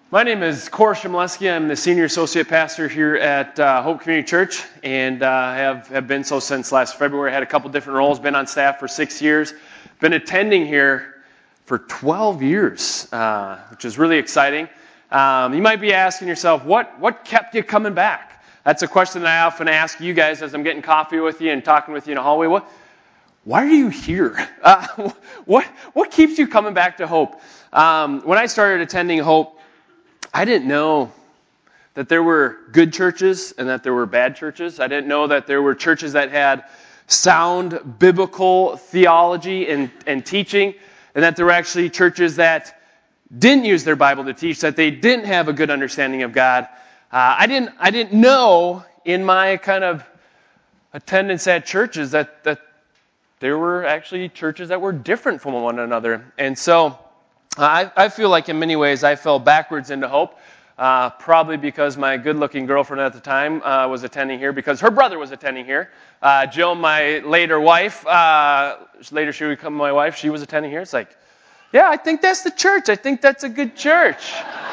My name is Cor Shimleski. I'm the senior associate pastor here at Hope Community Church, and have been so since last February. I had a couple different roles, been on staff for 6 years, been attending here for 12 years, which is really exciting. You might be asking yourself, what kept you coming back? That's a question that I often ask you guys as I'm getting coffee with you and talking with you in the hallway. Why are you here? What keeps you coming back to Hope? When I started attending Hope, I didn't know that there were good churches and that there were bad churches. I didn't know that there were churches that had sound biblical theology and teaching, and that there were actually churches that didn't use their Bible to teach, that they didn't have a good understanding of God. I didn't know in my kind of attendance at churches that there were actually churches that were different from one another. And so I feel like in many ways I fell backwards into Hope, probably because my good-looking girlfriend at the time was attending here, because her brother was attending here. Jill, my later wife, later she would become my wife, she was attending here. It's like, yeah, I think that's the church. I think that's a good church.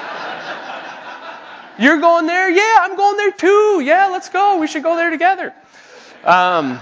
You're going there? Yeah, I'm going there too. Yeah, let's go. We should go there together. But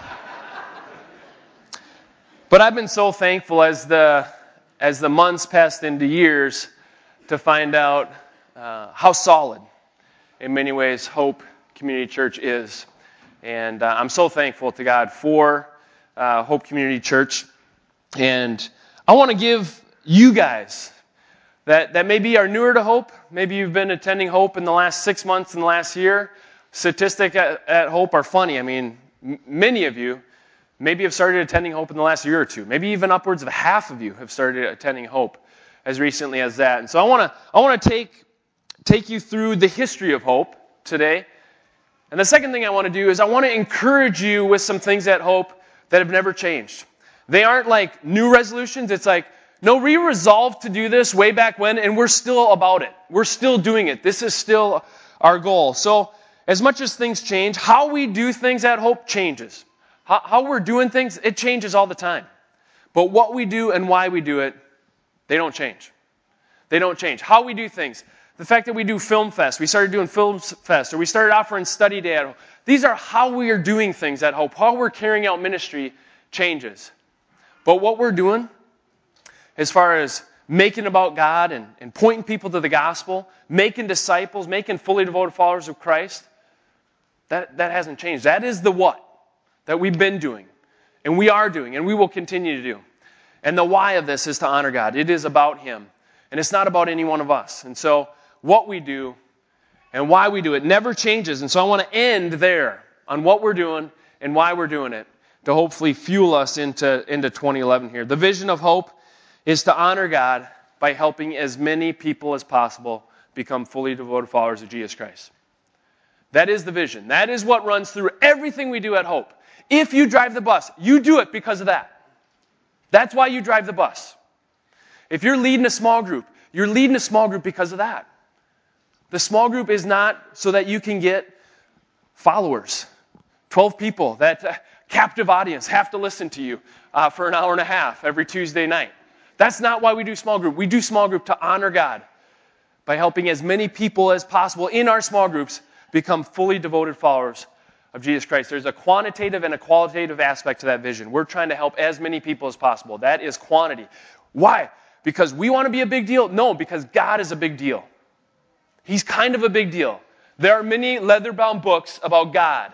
I've been so thankful as the months passed into years to find out how solid, in many ways, Hope Community Church is. And I'm so thankful to God for Hope Community Church. And I want to give you guys that maybe are newer to Hope, maybe you've been attending Hope in the last 6 months, in the last year. Statistics at Hope are funny. I mean, many of you maybe have started attending Hope in the last year or two. Maybe even upwards of half of you have started attending Hope as recently as that. And so I want to take you through the history of Hope today. And the second thing I want to do is I want to encourage you with some things at Hope that have never changed. They aren't like new resolutions. It's like, no, we resolved to do this way back when, and we're still about it. We're still doing it. This is still our goal. So as much as things change, how we do things at Hope changes. How we're doing things, it changes all the time. But what we do and why we do it, they don't change. They don't change. How we do things, the fact that we do Film Fest, we started doing Film Fest, or we started offering Study Day at Hope, these are how we are doing things at Hope. How we're carrying out ministry changes. But what we're doing, as far as making about God and pointing people to the gospel, making disciples, making fully devoted followers of Christ, that hasn't changed. That is the what that we've been doing, and we are doing, and we will continue to do. And the why of this is to honor God. It is about Him, and it's not about any one of us. And so what we do and why we do it never changes. And so I want to end there on what we're doing and why we're doing it to hopefully fuel us into 2011 here. The vision of Hope is to honor God by helping as many people as possible become fully devoted followers of Jesus Christ. That is the vision. That is what runs through everything we do at Hope. If you drive the bus, you do it because of that. That's why you drive the bus. If you're leading a small group, you're leading a small group because of that. The small group is not so that you can get followers. 12 people, that captive audience, have to listen to you for an hour and a half every Tuesday night. That's not why we do small group. We do small group to honor God by helping as many people as possible in our small groups become fully devoted followers of Jesus Christ. There's a quantitative and a qualitative aspect to that vision. We're trying to help as many people as possible. That is quantity. Why? Because we want to be a big deal? No, because God is a big deal. He's kind of a big deal. There are many leather-bound books about God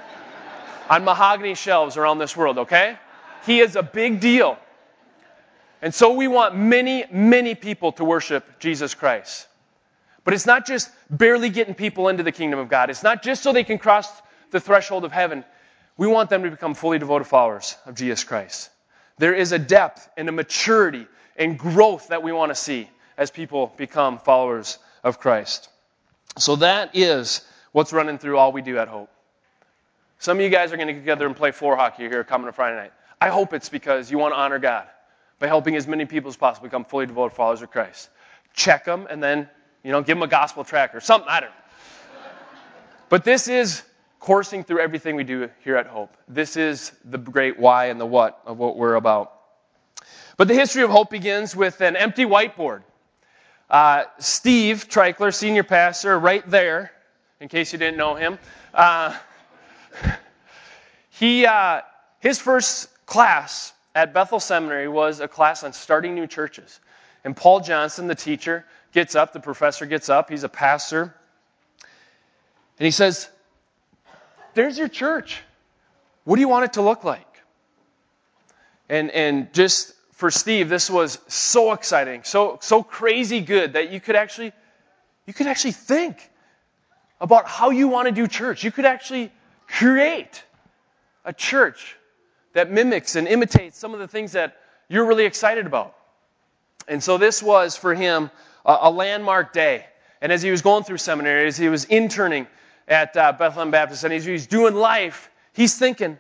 on mahogany shelves around this world, okay? He is a big deal. And so we want many, many people to worship Jesus Christ. But it's not just barely getting people into the kingdom of God. It's not just so they can cross the threshold of heaven. We want them to become fully devoted followers of Jesus Christ. There is a depth and a maturity and growth that we want to see as people become followers of Christ. So that is what's running through all we do at Hope. Some of you guys are going to get together and play floor hockey here coming to Friday night. I hope it's because you want to honor God by helping as many people as possible become fully devoted followers of Christ. Check them and then, give them a gospel tract or something. I don't know. But this is coursing through everything we do here at Hope. This is the great why and the what of what we're about. But the history of Hope begins with an empty whiteboard. Steve Treichler, senior pastor, right there, in case you didn't know him. His first class at Bethel Seminary was a class on starting new churches. And Paul Johnson, the teacher, gets up, the professor gets up, he's a pastor, and he says, there's your church. What do you want it to look like? And just for Steve, this was so exciting, so crazy good that you could actually think about how you want to do church. You could actually create a church that mimics and imitates some of the things that you're really excited about. And so this was for him a landmark day. And as he was going through seminary, as he was interning at Bethlehem Baptist, and as he was doing life, he's thinking,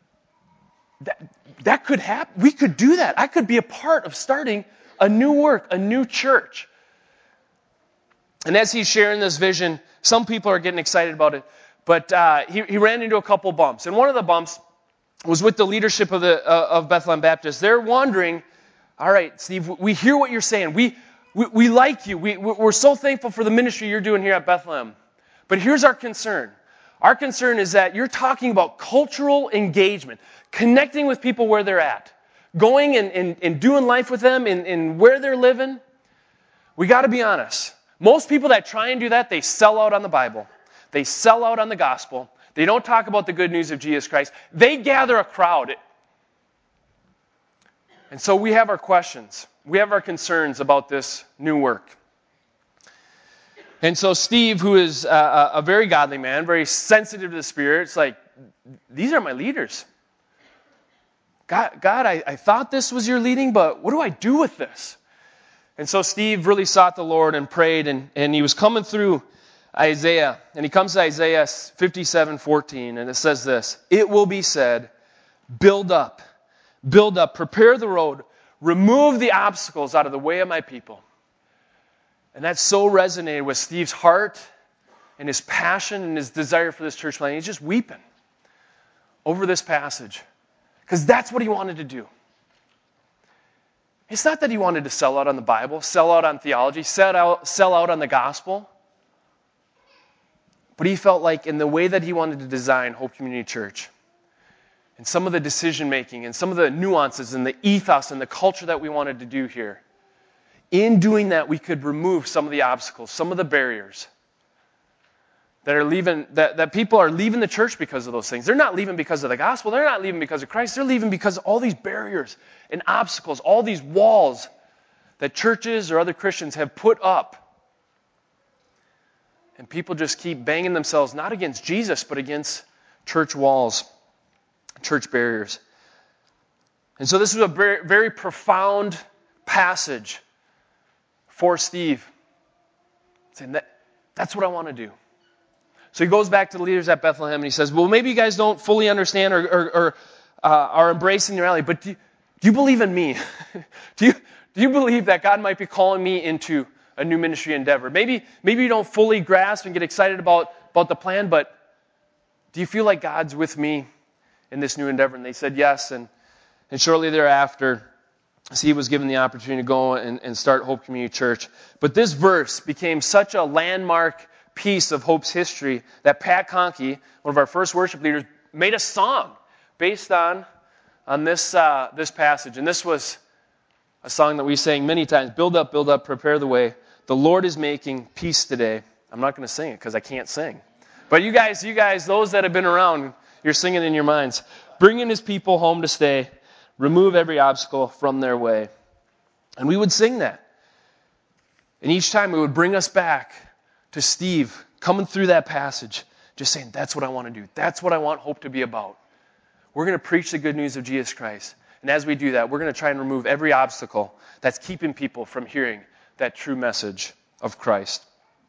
that could happen. We could do that. I could be a part of starting a new work, a new church. And as he's sharing this vision, some people are getting excited about it, but he ran into a couple bumps. And one of the bumps was with the leadership of Bethlehem Baptist. They're wondering, all right, Steve, we hear what you're saying. We like you. We're so thankful for the ministry you're doing here at Bethlehem. But here's our concern. Our concern is that you're talking about cultural engagement, connecting with people where they're at, going and doing life with them in where they're living. We got to be honest. Most people that try and do that, they sell out on the Bible. They sell out on the gospel. They don't talk about the good news of Jesus Christ. They gather a crowd. And so we have our questions. We have our concerns about this new work. And so Steve, who is a very godly man, very sensitive to the Spirit, it's like, these are my leaders. God, I thought this was your leading, but what do I do with this? And so Steve really sought the Lord and prayed, and he was coming through Isaiah, and he comes to Isaiah 57:14, and it says this, it will be said, build up, prepare the road, remove the obstacles out of the way of my people. And that so resonated with Steve's heart and his passion and his desire for this church plan. He's just weeping over this passage because that's what he wanted to do. It's not that he wanted to sell out on the Bible, sell out on theology, sell out on the gospel. But he felt like in the way that he wanted to design Hope Community Church, and some of the decision making and some of the nuances and the ethos and the culture that we wanted to do here, in doing that, we could remove some of the obstacles, some of the barriers that are leaving, that people are leaving the church because of those things. They're not leaving because of the gospel. They're not leaving because of Christ. They're leaving because of all these barriers and obstacles, all these walls that churches or other Christians have put up. And people just keep banging themselves, not against Jesus, but against church walls, church barriers. And so this was a very, very profound passage for Steve, saying that's what I want to do. So he goes back to the leaders at Bethlehem and he says, well, maybe you guys don't fully understand or are embracing the reality, but do you believe in me? do you believe that God might be calling me into a new ministry endeavor? Maybe you don't fully grasp and get excited about the plan, but do you feel like God's with me in this new endeavor? And they said yes, and shortly thereafter, he was given the opportunity to go and start Hope Community Church. But this verse became such a landmark piece of Hope's history that Pat Conkey, one of our first worship leaders, made a song based on this passage. And this was a song that we sang many times. Build up, prepare the way. The Lord is making peace today. I'm not going to sing it because I can't sing. But you guys, those that have been around, you're singing in your minds. Bringing his people home to stay. Remove every obstacle from their way. And we would sing that. And each time it would bring us back to Steve coming through that passage, just saying, that's what I want to do. That's what I want Hope to be about. We're going to preach the good news of Jesus Christ. And as we do that, we're going to try and remove every obstacle that's keeping people from hearing that true message of Christ.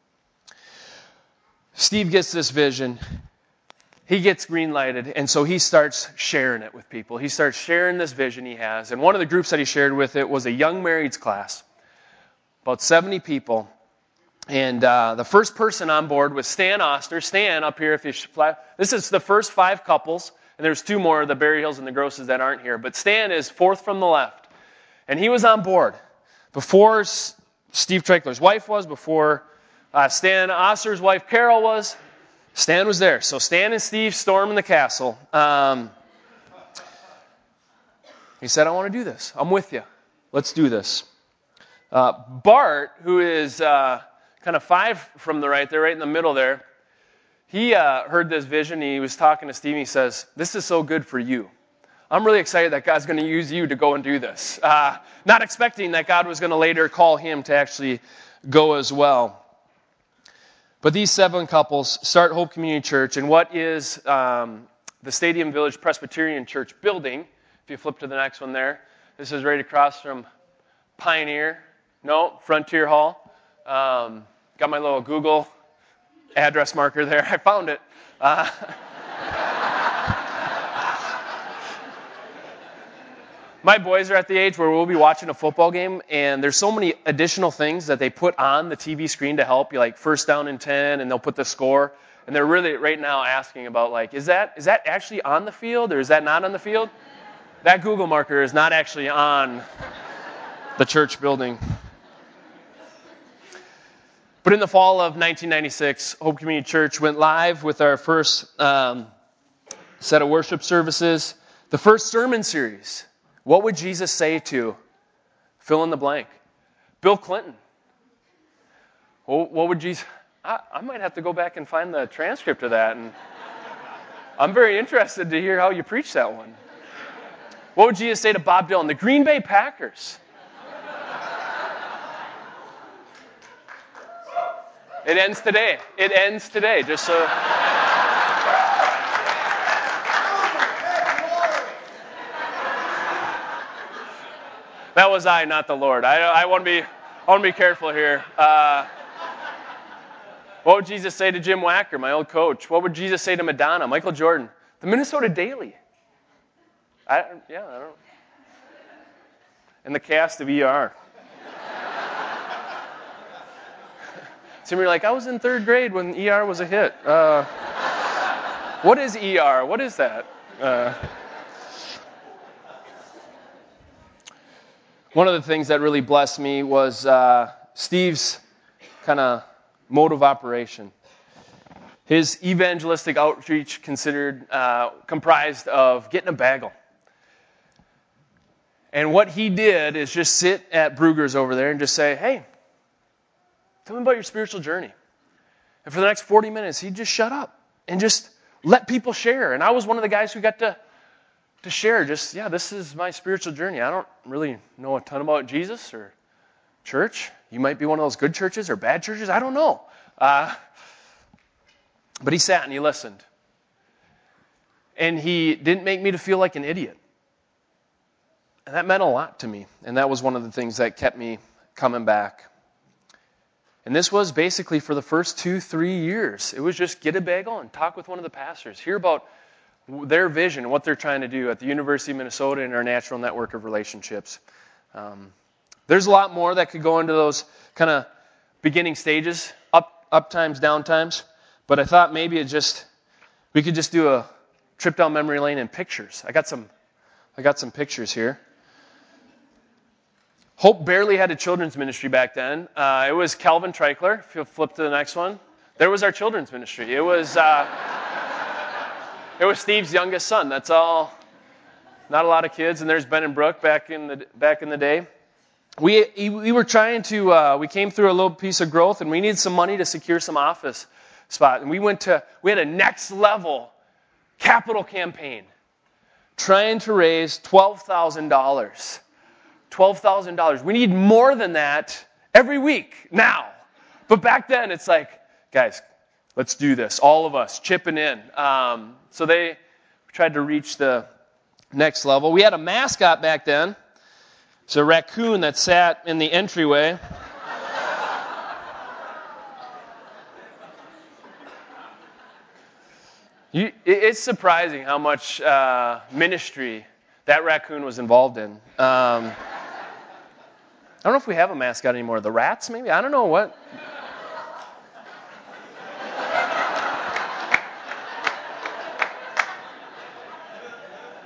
Steve gets this vision. He gets green-lighted, and so he starts sharing it with people. He starts sharing this vision he has. And one of the groups that he shared with it was a young marrieds class, about 70 people. And the first person on board was Stan Oster. Stan, up here, this is the first 5 couples, and there's 2 more, the Berry Hills and the Grosses, that aren't here. But Stan is 4th from the left, and he was on board. Before Steve Treichler's wife was, before Stan Osser's wife Carol was. Stan was there. So Stan and Steve storming the castle. He said, I want to do this. I'm with you. Let's do this. Bart, who is kind of 5 from the right there, right in the middle there, he heard this vision. He was talking to Steve, and he says, this is so good for you. I'm really excited that God's going to use you to go and do this. Not expecting that God was going to later call him to actually go as well. But these 7 couples start Hope Community Church in what is the Stadium Village Presbyterian Church building. If you flip to the next one there, this is right across from Frontier Hall. Got my little Google address marker there. I found it. My boys are at the age where we'll be watching a football game, and there's so many additional things that they put on the TV screen to help you, like 1st down and 10, and they'll put the score. And they're really right now asking about, like, is that actually on the field, or is that not on the field? That Google marker is not actually on the church building. But in the fall of 1996, Hope Community Church went live with our first set of worship services, the first sermon series. What would Jesus say to fill in the blank? Bill Clinton. Well, what would Jesus... I might have to go back and find the transcript of that. And I'm very interested to hear how you preach that one. What would Jesus say to Bob Dylan? The Green Bay Packers. It ends today. It ends today, just so... That was I, not the Lord. I want to be careful here. What would Jesus say to Jim Wacker, my old coach? What would Jesus say to Madonna, Michael Jordan, the Minnesota Daily? I don't know. And the cast of ER. Some of you are like, I was in 3rd grade when ER was a hit. What is ER? What is that? One of the things that really blessed me was Steve's kind of mode of operation. His evangelistic outreach comprised of getting a bagel. And what he did is just sit at Brugger's over there and just say, hey, tell me about your spiritual journey. And for the next 40 minutes, he'd just shut up and just let people share. And I was one of the guys who got to share this is my spiritual journey. I don't really know a ton about Jesus or church. You might be one of those good churches or bad churches. I don't know. But he sat and he listened. And he didn't make me to feel like an idiot. And that meant a lot to me. And that was one of the things that kept me coming back. And this was basically for the first 2-3 years. It was just get a bagel and talk with one of the pastors. Hear about their vision and what they're trying to do at the University of Minnesota and our natural network of relationships. There's a lot more that could go into those kind of beginning stages, up times, down times. But I thought maybe we could just do a trip down memory lane in pictures. I got some pictures here. Hope barely had a children's ministry back then. It was Calvin Treichler. If you'll flip to the next one, there was our children's ministry. It was Steve's youngest son. That's all. Not a lot of kids. And there's Ben and Brooke back in the day. We were trying to. We came through a little piece of growth, and we needed some money to secure some office spot. And we had a next level capital campaign, trying to raise $12,000. $12,000. We need more than that every week now. But back then, it's like, guys, let's do this. All of us chipping in. So they tried to reach the next level. We had a mascot back then. It's a raccoon that sat in the entryway. It's surprising how much ministry that raccoon was involved in. I don't know if we have a mascot anymore. The rats, maybe? I don't know what.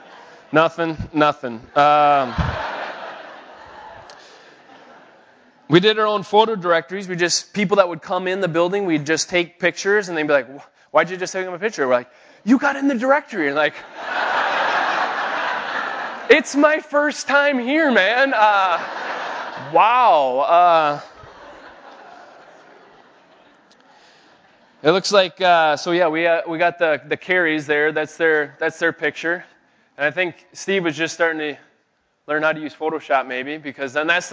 Nothing. We We did our own photo directories. People that would come in the building, we'd just take pictures, and they'd be like, why'd you just take a picture? We're like, you got in the directory. And like, it's my first time here, man. Wow. It looks like, we got the Carries there. That's their picture. And I think Steve was just starting to learn how to use Photoshop maybe, because then that's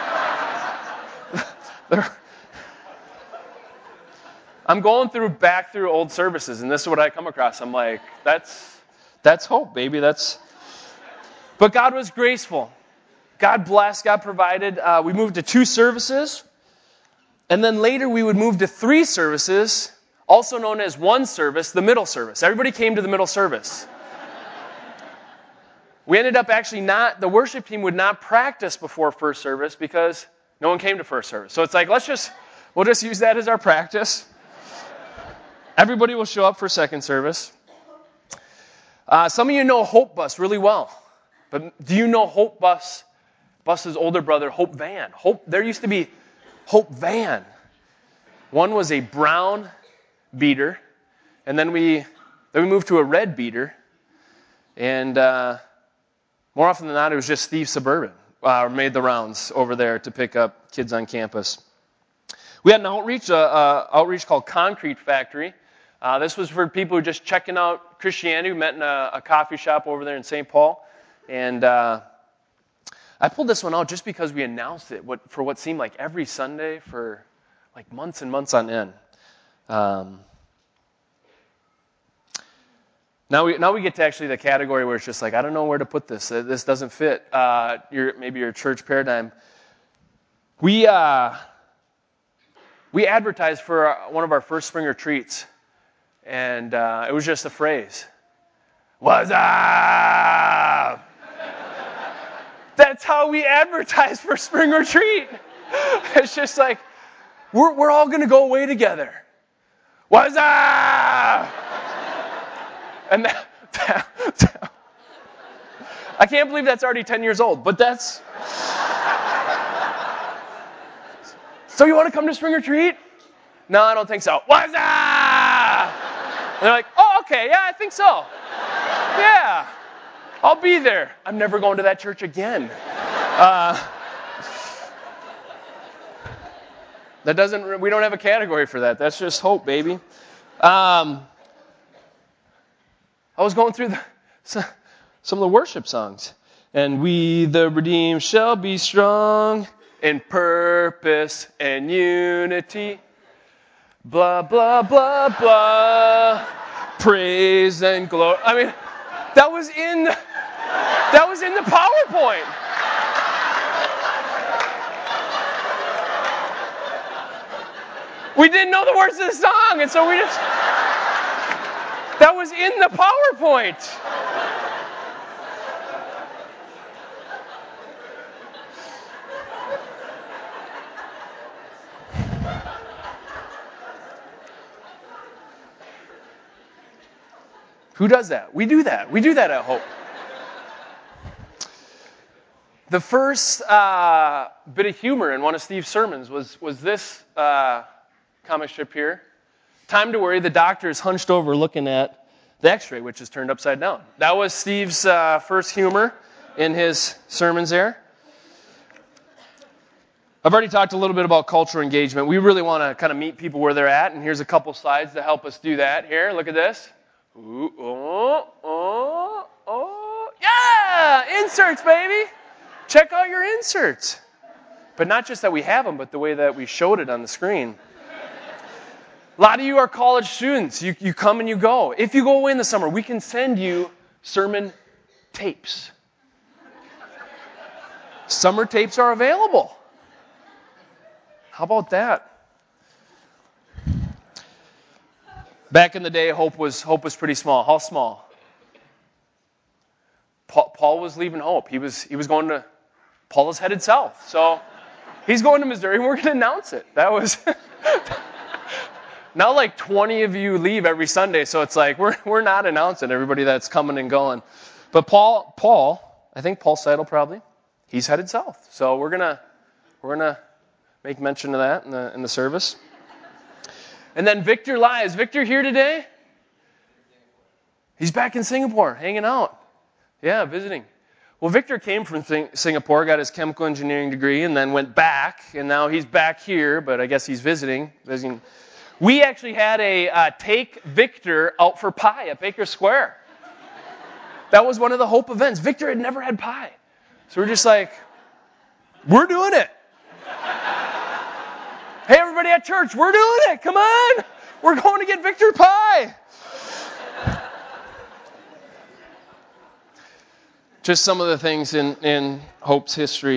I'm going back through old services, and this is what I come across. I'm like, that's hope, baby. But God was graceful. God blessed. God provided. We moved to 2 services, and then later we would move to 3 services, also known as 1 service, the middle service. Everybody came to the middle service. We ended up the worship team would not practice before first service because no one came to first service. So it's like, we'll just use that as our practice. Everybody will show up for second service. Some of you know Hope Bus really well. But do you know Hope Bus's older brother, Hope Van? There used to be Hope Van. One was a brown beater, and then we moved to a red beater. And more often than not, it was just Steve Suburban made the rounds over there to pick up kids on campus. We had an outreach called Concrete Factory. This was for people who were just checking out Christianity. We met in a coffee shop over there in St. Paul. And I pulled this one out just because we announced it for what seemed like every Sunday for like months and months on end. Now we get to actually the category where it's just like, I don't know where to put this. This doesn't fit maybe your church paradigm. We advertised for one of our first spring retreats, and it was just a phrase. What's up? That's how we advertise for spring retreat. It's just like, we're all going to go away together. What's up? And I can't believe that's already 10 years old, but that's... So you want to come to spring retreat? No, I don't think so. What's up? And they're like, oh, okay, yeah, I think so. Yeah, I'll be there. I'm never going to that church again. We don't have a category for that. That's just hope, baby. I was going through some of the worship songs. And we, the redeemed, shall be strong in purpose and unity. Blah, blah, blah, blah. Praise and glory. I mean, that was in the PowerPoint. We didn't know the words of the song, and so that was in the PowerPoint. Who does that? We do that. We do that at Hope. The first bit of humor in one of Steve's sermons was this comic strip here. Time to worry, the doctor is hunched over looking at the x-ray, which is turned upside down. That was Steve's first humor in his sermons there. I've already talked a little bit about cultural engagement. We really want to kind of meet people where they're at, and here's a couple slides to help us do that. Here, look at this. Ooh, oh. Yeah! Inserts, baby! Check out your inserts. But not just that we have them, but the way that we showed it on the screen. A lot of you are college students. You come and you go. If you go away in the summer, we can send you sermon tapes. Summer tapes are available. How about that? Back in the day, hope was pretty small. How small? Paul was leaving Hope. He was going to... Paul is headed south. So he's going to Missouri, and we're going to announce it. That was... Now like 20 of you leave every Sunday, so it's like we're not announcing everybody that's coming and going. But Paul, I think Paul Seidel probably, he's headed south. So we're gonna make mention of that in the service. And then Victor Lai. Is Victor here today? He's back in Singapore, hanging out. Yeah, visiting. Well, Victor came from Singapore, got his chemical engineering degree, and then went back, and now he's back here, but I guess he's visiting. We actually had a take Victor out for pie at Baker Square. That was one of the Hope events. Victor had never had pie. So we're just like, we're doing it. Hey, everybody at church, we're doing it. Come on. We're going to get Victor pie. Just some of the things in Hope's history.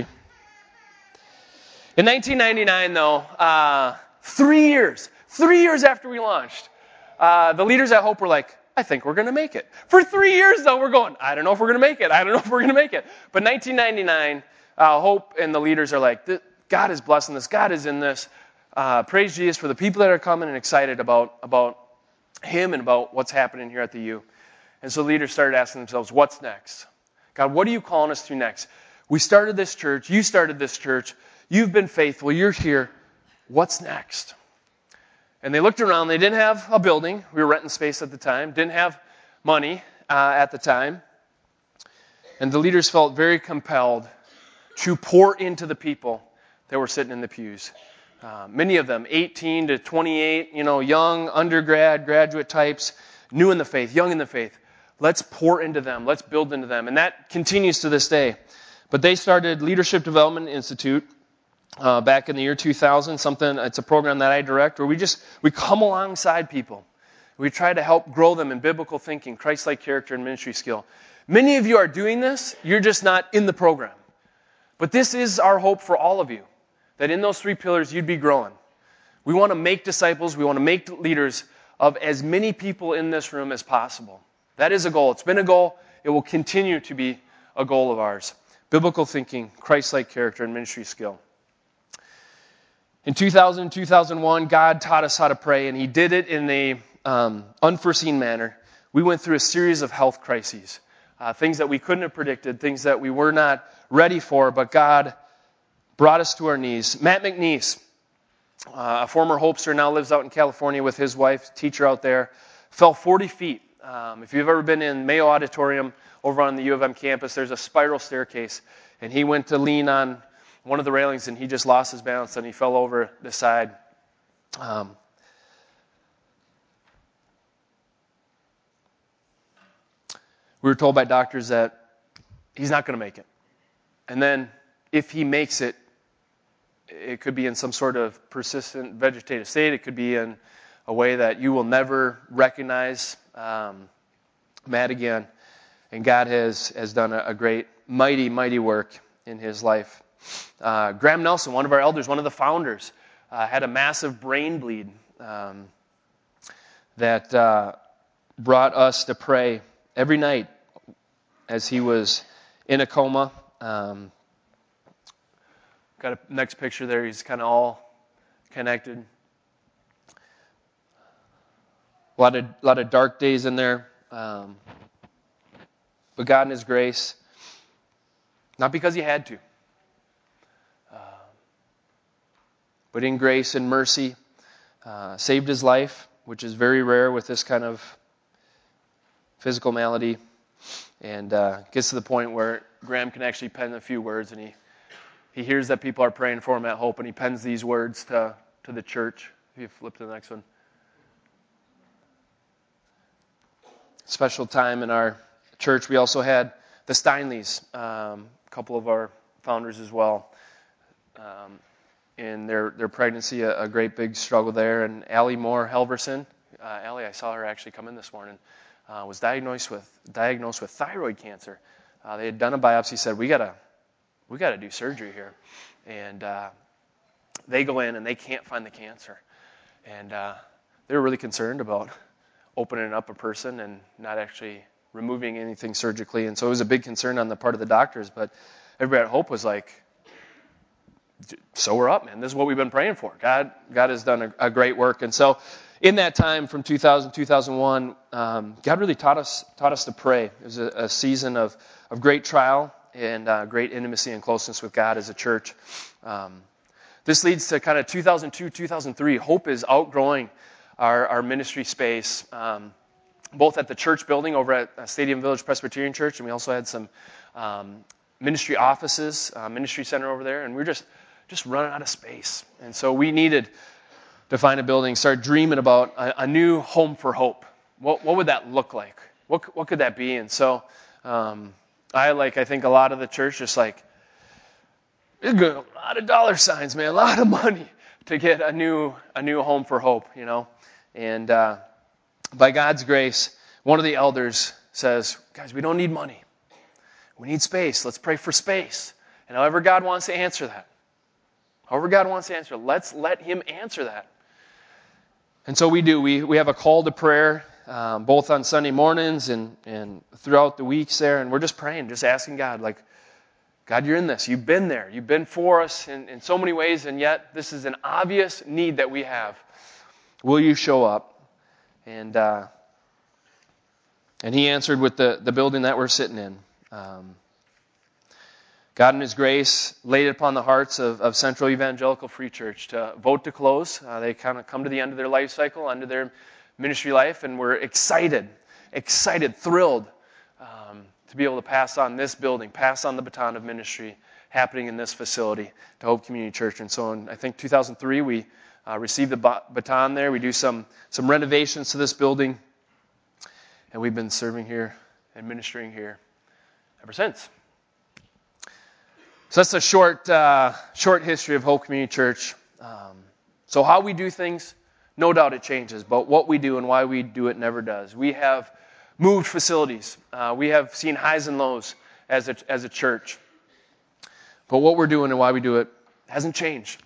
In 1999, though, 3 years after we launched, the leaders at Hope were like, I think we're going to make it. For 3 years, though, we're going, I don't know if we're going to make it. I don't know if we're going to make it. But 1999, Hope and the leaders are like, God is blessing this. God is in this. Praise Jesus for the people that are coming and excited about Him and about what's happening here at the U. And so leaders started asking themselves, what's next? God, what are you calling us to next? We started this church. You started this church. You've been faithful. You're here. What's next? And they looked around. They didn't have a building. We were renting space at the time. Didn't have money at the time. And the leaders felt very compelled to pour into the people that were sitting in the pews. Many of them, 18 to 28, young undergrad, graduate types, new in the faith, young in the faith. Let's pour into them. Let's build into them. And that continues to this day. But they started Leadership Development Institute back in the year 2000. It's a program that I direct where we come alongside people. We try to help grow them in biblical thinking, Christ-like character, and ministry skill. Many of you are doing this. You're just not in the program. But this is our hope for all of you, that in those 3 pillars you'd be growing. We want to make disciples. We want to make leaders of as many people in this room as possible. That is a goal. It's been a goal. It will continue to be a goal of ours. Biblical thinking, Christ-like character, and ministry skill. In 2000 and 2001, God taught us how to pray, and He did it in an unforeseen manner. We went through a series of health crises, things that we couldn't have predicted, things that we were not ready for, but God brought us to our knees. Matt McNeese, a former Hopester, now lives out in California with his wife, teacher out there, fell 40 feet. If you've ever been in Mayo Auditorium over on the U of M campus, there's a spiral staircase, and he went to lean on one of the railings, and he just lost his balance, and he fell over the side. We were told by doctors that he's not going to make it. And then if he makes it, it could be in some sort of persistent vegetative state. It could be in a way that you will never recognize Matt again. And God has done a great, mighty, mighty work in his life. Graham Nelson, one of our elders, one of the founders, had a massive brain bleed that brought us to pray every night as he was in a coma. Got a next picture there. He's kind of all connected. A lot of dark days in there. But God in His grace, not because He had to, but in grace and mercy, saved his life, which is very rare with this kind of physical malady, and gets to the point where Graham can actually pen a few words, and he hears that people are praying for him at Hope, and he pens these words to the church. If you flip to the next one. Special time in our church. We also had the Steinleys, a couple of our founders as well. In their pregnancy, a great big struggle there. And Allie Moore Helverson, Allie, I saw her actually come in this morning, was diagnosed with thyroid cancer. They had done a biopsy, said we gotta do surgery here, and they go in and they can't find the cancer, and they were really concerned about opening up a person and not actually removing anything surgically, and so it was a big concern on the part of the doctors. But everybody at Hope was like, so we're up, man. This is what we've been praying for. God has done a great work. And so in that time from 2000, 2001, God really taught us to pray. It was a season of great trial and great intimacy and closeness with God as a church. The This leads to kind of 2002, 2003. Hope is outgrowing our ministry space, both at the church building over at Stadium Village Presbyterian Church, and we also had some ministry offices, ministry center over there, and we were just running out of space. And so we needed to find a building, start dreaming about a new home for hope. What would that look like? What could that be? And so I think a lot of the church, just like, it's a lot of dollar signs, man, a lot of money to get a new home for hope, you know. And by God's grace, one of the elders says, guys, we don't need money. We need space. Let's pray for space. And however God wants to answer that, let's let Him answer that. And so we do. We have a call to prayer, both on Sunday mornings and throughout the weeks there. And we're just praying, just asking God, like, God, you're in this. You've been there. You've been for us in so many ways, and yet this is an obvious need that we have. Will you show up? And He answered with the building that we're sitting in. God in His grace laid it upon the hearts of Central Evangelical Free Church to vote to close. They kind of come to the end of their life cycle, end of their ministry life, and we're excited, thrilled to be able to pass on this building, pass on the baton of ministry happening in this facility to Hope Community Church. And so in, I think, 2003, we received the baton there. We do some renovations to this building, and we've been serving here and ministering here ever since. So that's a short history of Hope Community Church. So how we do things, no doubt it changes, but what we do and why we do it never does. We have moved facilities. We have seen highs and lows as a church. But what we're doing and why we do it hasn't changed.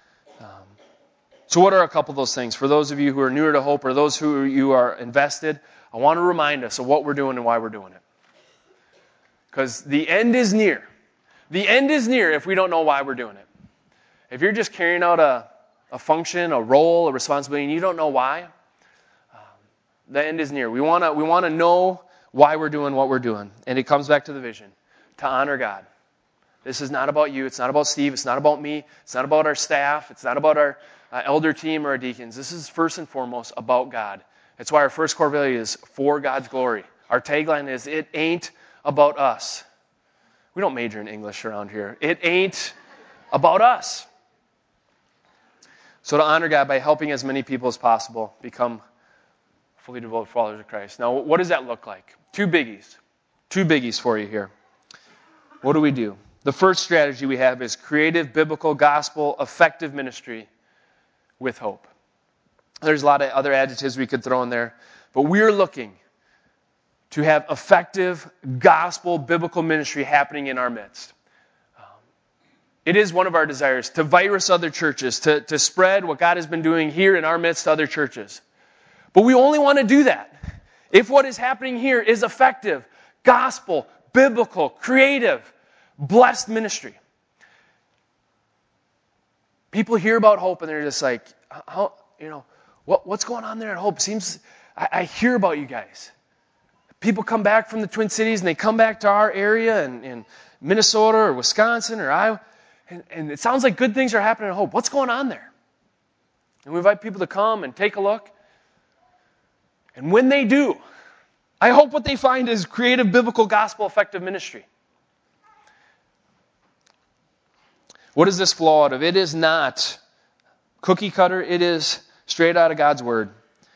So what are a couple of those things? For those of you who are newer to Hope or those who you are invested, I want to remind us of what we're doing and why we're doing it. Because the end is near. The end is near if we don't know why we're doing it. If you're just carrying out a function, a role, a responsibility, and you don't know why, the end is near. We want to know why we're doing what we're doing. And it comes back to the vision, to honor God. This is not about you. It's not about Steve. It's not about me. It's not about our staff. It's not about our elder team or our deacons. This is first and foremost about God. That's why our first core value is for God's glory. Our tagline is, it ain't about us. We don't major in English around here. It ain't about us. So to honor God by helping as many people as possible become fully devoted followers of Christ. Now, what does that look like? Two biggies for you here. What do? The first strategy we have is creative, biblical, gospel, effective ministry with hope. There's a lot of other adjectives we could throw in there, but we're looking to have effective, gospel, biblical ministry happening in our midst. It is one of our desires to virus other churches, to spread what God has been doing here in our midst to other churches. But we only want to do that if what is happening here is effective, gospel, biblical, creative, blessed ministry. People hear about Hope and they're just like, what's going on there at Hope? I hear about you guys. People come back from the Twin Cities and they come back to our area in Minnesota or Wisconsin or Iowa, and it sounds like good things are happening at Hope. What's going on there? And we invite people to come and take a look. And when they do, I hope what they find is creative, biblical, gospel, effective ministry. What does this flow out of? It is not cookie cutter. It is straight out of God's Word.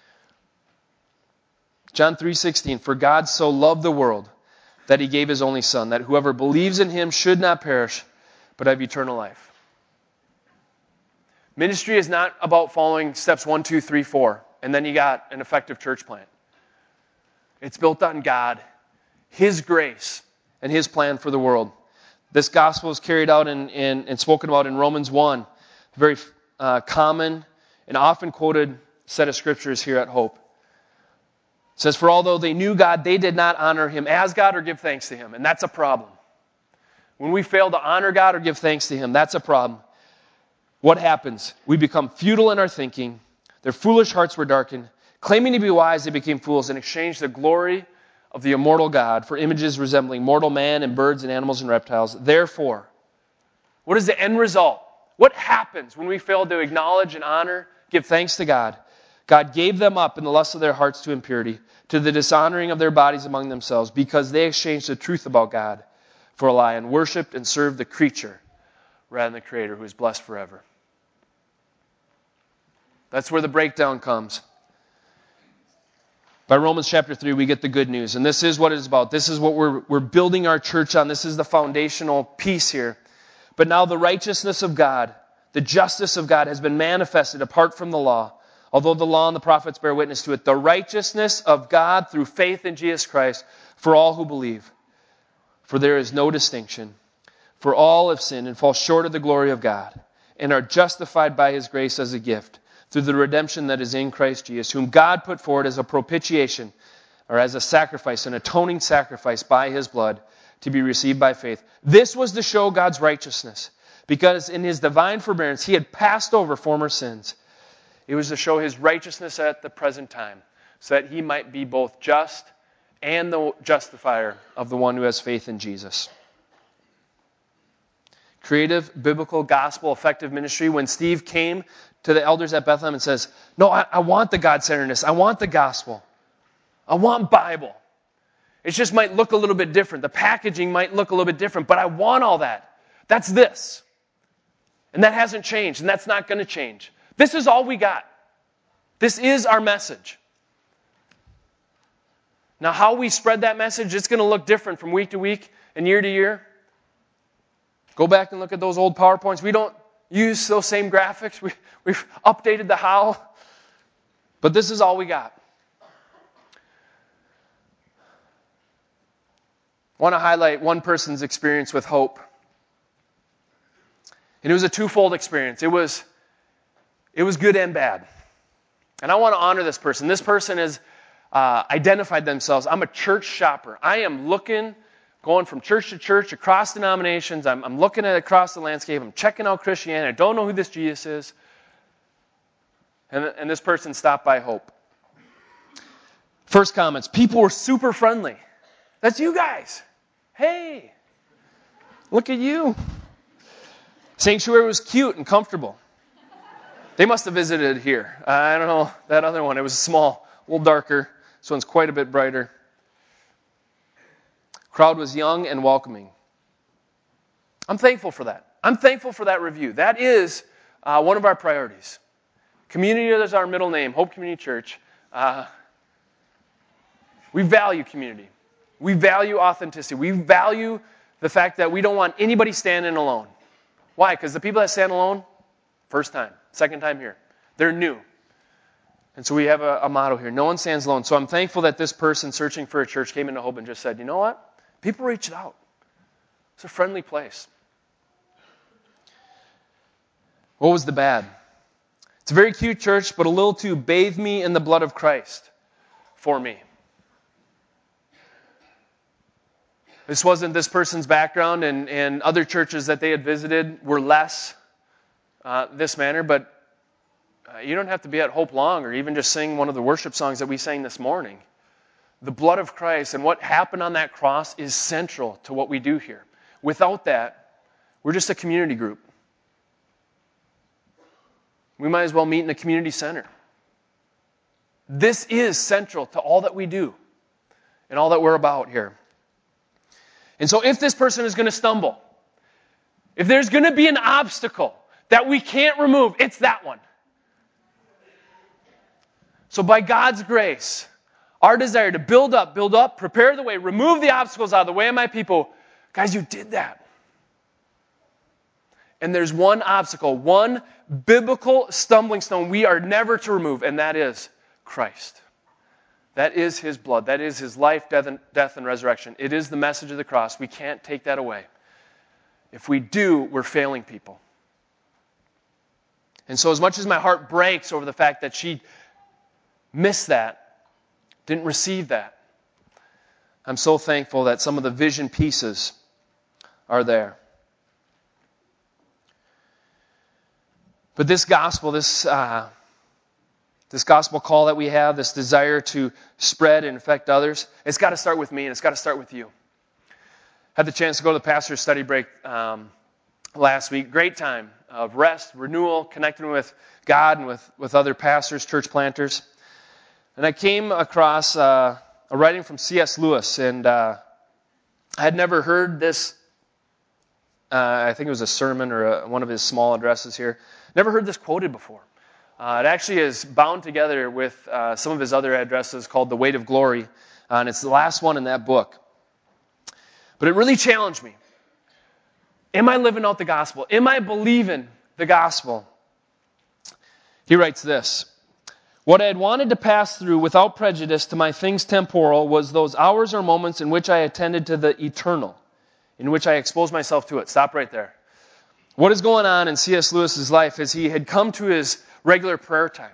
John 3:16, for God so loved the world that He gave His only Son, that whoever believes in Him should not perish, but have eternal life. Ministry is not about following steps 1, 2, 3, 4. And then you got an effective church plant. It's built on God, His grace, and His plan for the world. This gospel is carried out and spoken about in Romans 1, a very common and often quoted set of scriptures here at Hope. It says, for although they knew God, they did not honor Him as God or give thanks to Him. And that's a problem. When we fail to honor God or give thanks to Him, that's a problem. What happens? We become futile in our thinking. Their foolish hearts were darkened. Claiming to be wise, they became fools and exchanged the glory of the immortal God for images resembling mortal man and birds and animals and reptiles. Therefore, what is the end result What happens when we fail to acknowledge and honor, give thanks to God? God gave them up in the lust of their hearts to impurity, to the dishonoring of their bodies among themselves, because they exchanged the truth about God for a lie and worshipped and served the creature rather than the Creator, who is blessed forever. That's where the breakdown comes. By Romans chapter 3, we get the good news. And this is what it is about. This is what we're building our church on. This is the foundational piece here. But now the righteousness of God, the justice of God has been manifested apart from the law. Although the law and the prophets bear witness to it. The righteousness of God through faith in Jesus Christ for all who believe. For there is no distinction. For all have sinned and fall short of the glory of God, and are justified by His grace as a gift, through the redemption that is in Christ Jesus, whom God put forward as a propitiation, or as a sacrifice, an atoning sacrifice by His blood, to be received by faith. This was to show God's righteousness, because in His divine forbearance He had passed over former sins. It was to show His righteousness at the present time, so that He might be both just and the justifier of the one who has faith in Jesus. Creative, biblical, gospel, effective ministry. When Steve came to the elders at Bethlehem and says, no, I want the God-centeredness. I want the gospel. I want Bible. It just might look a little bit different. The packaging might look a little bit different, but I want all that. That's this. And that hasn't changed, and that's not going to change. This is all we got. This is our message. Now, how we spread that message, it's going to look different from week to week and year to year. Go back and look at those old PowerPoints. We don't use those same graphics. We've updated the how. But this is all we got. I want to highlight one person's experience with hope. And it was a twofold experience. It was good and bad. And I want to honor this person. This person has identified themselves. I'm a church shopper. I am going from church to church, across denominations. I'm looking at across the landscape. I'm checking out Christianity. I don't know who this Jesus is. And this person stopped by Hope. First comments. People were super friendly. That's you guys. Hey, look at you. Sanctuary was cute and comfortable. They must have visited here. I don't know, that other one, it was small, a little darker. This one's quite a bit brighter. Crowd was young and welcoming. I'm thankful for that. I'm thankful for that review. That is one of our priorities. Community is our middle name, Hope Community Church. We value community. We value authenticity. We value the fact that we don't want anybody standing alone. Why? Because the people that stand alone, first time, second time here, they're new. And so we have a motto here, no one stands alone. So I'm thankful that this person searching for a church came into Hope and just said, you know what? People reached out. It's a friendly place. What was the bad? It's a very cute church, but a little too bathe me in the blood of Christ for me. This wasn't this person's background, and other churches that they had visited were less this manner, but you don't have to be at Hope long or even just sing one of the worship songs that we sang this morning. The blood of Christ and what happened on that cross is central to what we do here. Without that, we're just a community group. We might as well meet in a community center. This is central to all that we do and all that we're about here. And so if this person is going to stumble, if there's going to be an obstacle that we can't remove, it's that one. So by God's grace, our desire to build up, prepare the way, remove the obstacles out of the way of my people, guys, you did that. And there's one obstacle, one biblical stumbling stone we are never to remove, and that is Christ. That is His blood. That is His life, death, and resurrection. It is the message of the cross. We can't take that away. If we do, we're failing people. And so as much as my heart breaks over the fact that she missed that, didn't receive that, I'm so thankful that some of the vision pieces are there. But this gospel, this gospel call that we have, this desire to spread and affect others, it's got to start with me and it's got to start with you. I had the chance to go to the pastor's study break last week. Great time of rest, renewal, connecting with God and with other pastors, church planters. And I came across a writing from C.S. Lewis, and I had never heard this. I think it was a sermon or one of his small addresses here. Never heard this quoted before. It actually is bound together with some of his other addresses called The Weight of Glory, and it's the last one in that book. But it really challenged me. Am I living out the gospel? Am I believing the gospel? He writes this: "What I had wanted to pass through without prejudice to my things temporal was those hours or moments in which I attended to the eternal, in which I exposed myself to it." Stop right there. What is going on in C.S. Lewis's life is he had come to his regular prayer time,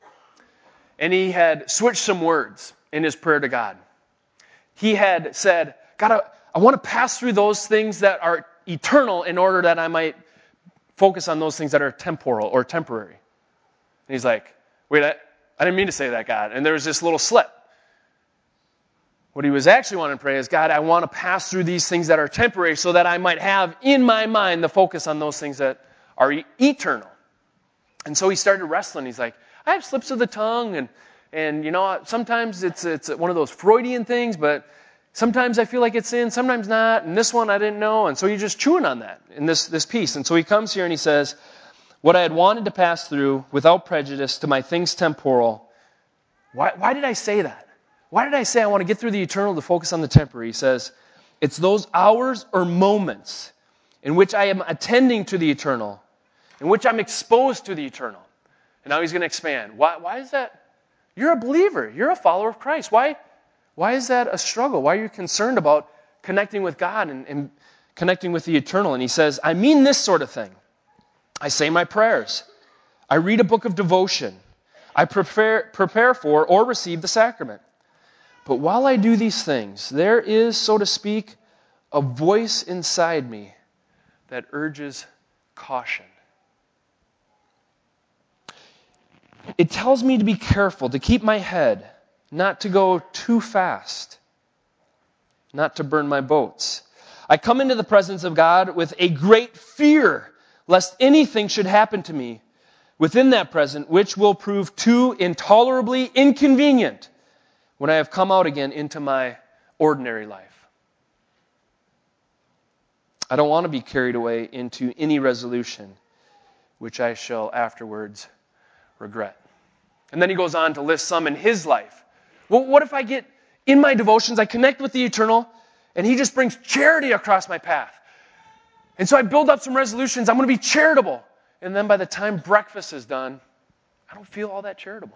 and he had switched some words in his prayer to God. He had said, God, I want to pass through those things that are eternal in order that I might focus on those things that are temporal or temporary. And he's like, wait, I didn't mean to say that, God. And there was this little slip. What he was actually wanting to pray is, God, I want to pass through these things that are temporary so that I might have in my mind the focus on those things that are eternal. And so he started wrestling. He's like, I have slips of the tongue, and you know, sometimes it's one of those Freudian things, but sometimes I feel like it's in, sometimes not, and this one I didn't know. And so he's just chewing on that in this piece. And so he comes here and he says, what I had wanted to pass through without prejudice to my things temporal. Why did I say that? Why did I say I want to get through the eternal to focus on the temporary? He says, it's those hours or moments in which I am attending to the eternal, in which I'm exposed to the eternal. And now he's going to expand. Why is that? You're a believer. You're a follower of Christ. Why is that a struggle? Why are you concerned about connecting with God and connecting with the eternal? And he says, I mean this sort of thing. I say my prayers. I read a book of devotion. I prepare for or receive the sacrament. But while I do these things, there is, so to speak, a voice inside me that urges caution. It tells me to be careful, to keep my head, not to go too fast, not to burn my boats. I come into the presence of God with a great fear, lest anything should happen to me within that present, which will prove too intolerably inconvenient when I have come out again into my ordinary life. I don't want to be carried away into any resolution which I shall afterwards regret. And then he goes on to list some in his life. Well, what if I get in my devotions, I connect with the eternal, and he just brings charity across my path? And so I build up some resolutions. I'm going to be charitable. And then by the time breakfast is done, I don't feel all that charitable.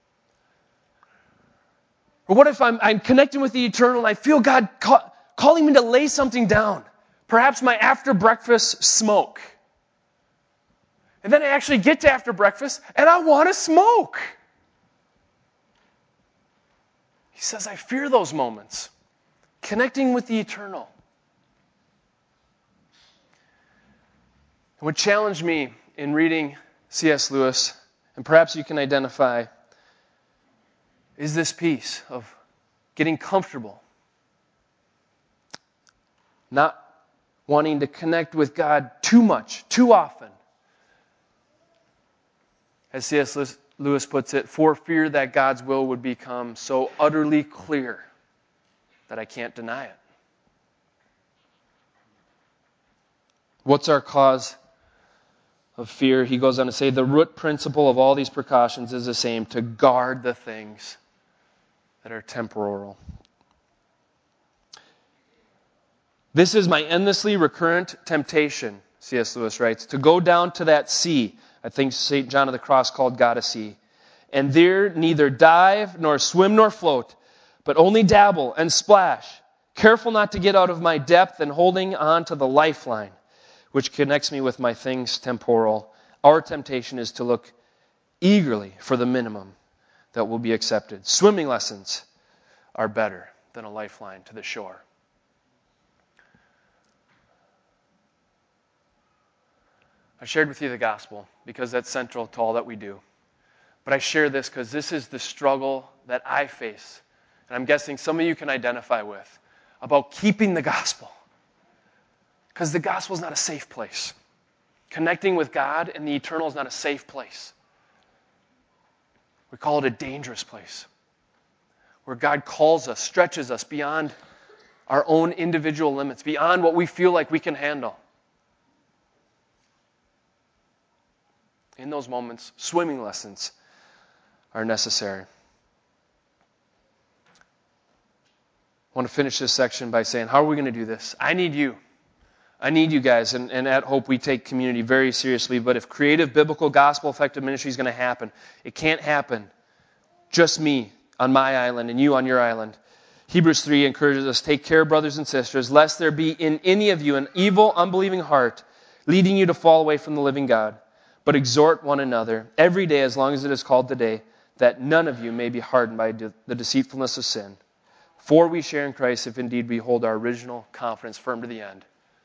Or what if I'm connecting with the eternal and I feel God calling me to lay something down? Perhaps my after breakfast smoke. And then I actually get to after breakfast and I want to smoke. He says, I fear those moments. Connecting with the eternal. And what challenged me in reading C.S. Lewis, and perhaps you can identify, is this piece of getting comfortable. Not wanting to connect with God too much, too often. As C.S. Lewis puts it, for fear that God's will would become so utterly clear that I can't deny it. What's our cause of fear? He goes on to say, the root principle of all these precautions is the same, to guard the things that are temporal. This is my endlessly recurrent temptation, C.S. Lewis writes, to go down to that sea, I think St. John of the Cross called God a sea, and there neither dive, nor swim, nor float, but only dabble and splash, careful not to get out of my depth and holding on to the lifeline, which connects me with my things temporal. Our temptation is to look eagerly for the minimum that will be accepted. Swimming lessons are better than a lifeline to the shore. I shared with you the gospel because that's central to all that we do. But I share this because this is the struggle that I face, and I'm guessing some of you can identify with, about keeping the gospel. Because the gospel is not a safe place. Connecting with God and the eternal is not a safe place. We call it a dangerous place, where God calls us, stretches us beyond our own individual limits, beyond what we feel like we can handle. In those moments, swimming lessons are necessary. I want to finish this section by saying, how are we going to do this? I need you. I need you guys. And at Hope, we take community very seriously. But if creative, biblical, gospel-effective ministry is going to happen, it can't happen just me on my island and you on your island. Hebrews 3 encourages us, take care, brothers and sisters, lest there be in any of you an evil, unbelieving heart, leading you to fall away from the living God. But exhort one another every day, as long as it is called today, that none of you may be hardened by the deceitfulness of sin. For we share in Christ if indeed we hold our original confidence firm to the end.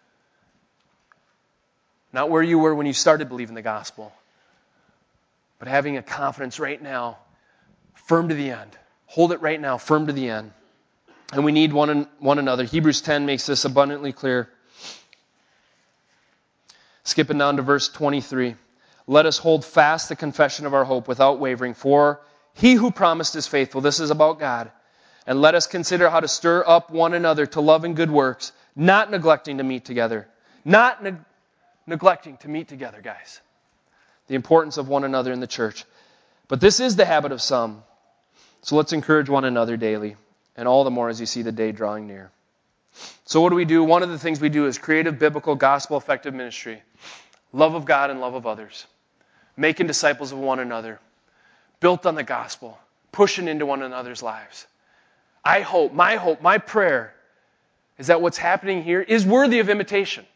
Not where you were when you started believing the gospel, but having a confidence right now, firm to the end. Hold it right now, firm to the end. And we need one another. Hebrews 10 makes this abundantly clear. Skipping down to verse 23. Let us hold fast the confession of our hope without wavering, for he who promised is faithful. This is about God. And let us consider how to stir up one another to love and good works, not neglecting to meet together. Not neglecting to meet together, guys. The importance of one another in the church. But this is the habit of some. So let's encourage one another daily, and all the more as you see the day drawing near. So what do we do? One of the things we do is creative, biblical, gospel-effective ministry. Love of God and love of others. Making disciples of one another. Built on the gospel. Pushing into one another's lives. My prayer is that what's happening here is worthy of imitation.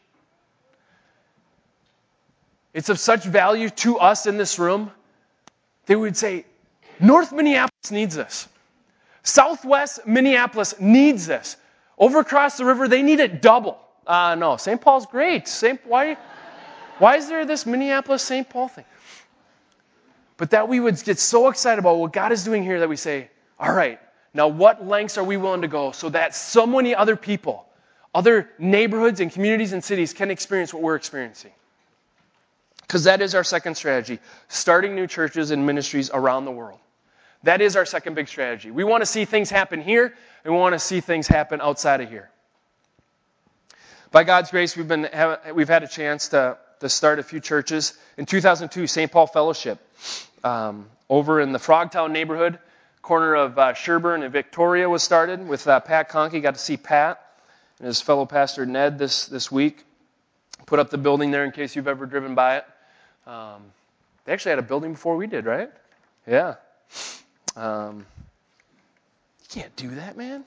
It's of such value to us in this room that we would say, North Minneapolis needs this. Southwest Minneapolis needs this. Over across the river, they need it double. No, St. Paul's great. Why is there this Minneapolis-St. Paul thing? But that we would get so excited about what God is doing here that we say, all right, now what lengths are we willing to go so that so many other people, other neighborhoods and communities and cities can experience what we're experiencing? Because that is our second strategy, starting new churches and ministries around the world. That is our second big strategy. We want to see things happen here, and we want to see things happen outside of here. By God's grace, we've had a chance to start a few churches. In 2002, St. Paul Fellowship, over in the Frogtown neighborhood, corner of Sherburne and Victoria, was started with Pat Conkey. Got to see Pat and his fellow pastor Ned this week. Put up the building there in case you've ever driven by it. They actually had a building before we did, right? Yeah. You can't do that, man.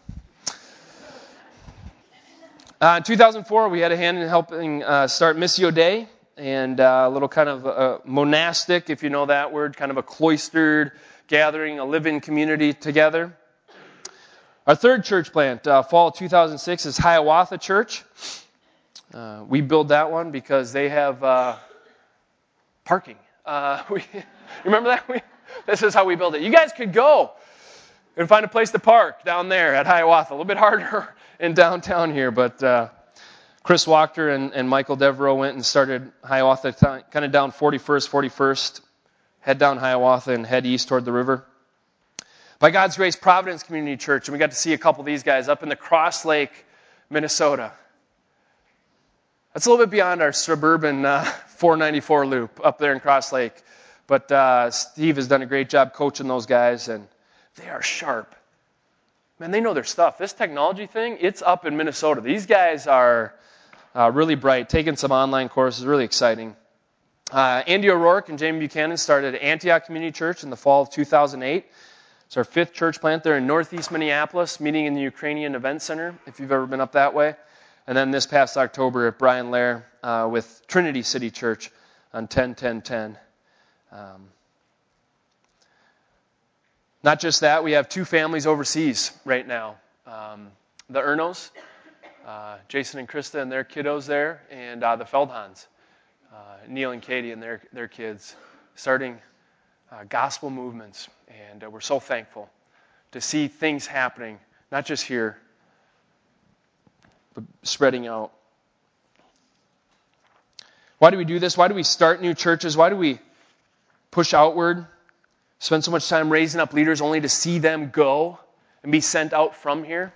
In 2004, we had a hand in helping start Missio Dei, and a little kind of monastic, if you know that word, kind of a cloistered gathering, a living community together. Our third church plant, fall 2006, is Hiawatha Church. We build that one because they have parking. Remember that? This is how we build it. You guys could go and find a place to park down there at Hiawatha. A little bit harder in downtown here, but Chris Wachter and Michael Devereaux went and started Hiawatha, kind of down 41st, head down Hiawatha and head east toward the river. By God's grace, Providence Community Church, and we got to see a couple of these guys up in the Cross Lake, Minnesota. That's a little bit beyond our suburban 494 loop up there in Cross Lake. But Steve has done a great job coaching those guys, and they are sharp. Man, they know their stuff. This technology thing, it's up in Minnesota. These guys are really bright, taking some online courses, really exciting. Andy O'Rourke and Jamie Buchanan started Antioch Community Church in the fall of 2008. It's our fifth church plant there in northeast Minneapolis, meeting in the Ukrainian Event Center, if you've ever been up that way. And then this past October at Brian Lair with Trinity City Church on 10-10-10. Not just that, we have two families overseas right now. The Ernos, Jason and Krista and their kiddos there, and the Feldhans, Neil and Katie and their kids, starting gospel movements. And we're so thankful to see things happening, not just here, but spreading out. Why do we do this? Why do we start new churches? Why do we push outward? Spend so much time raising up leaders only to see them go and be sent out from here?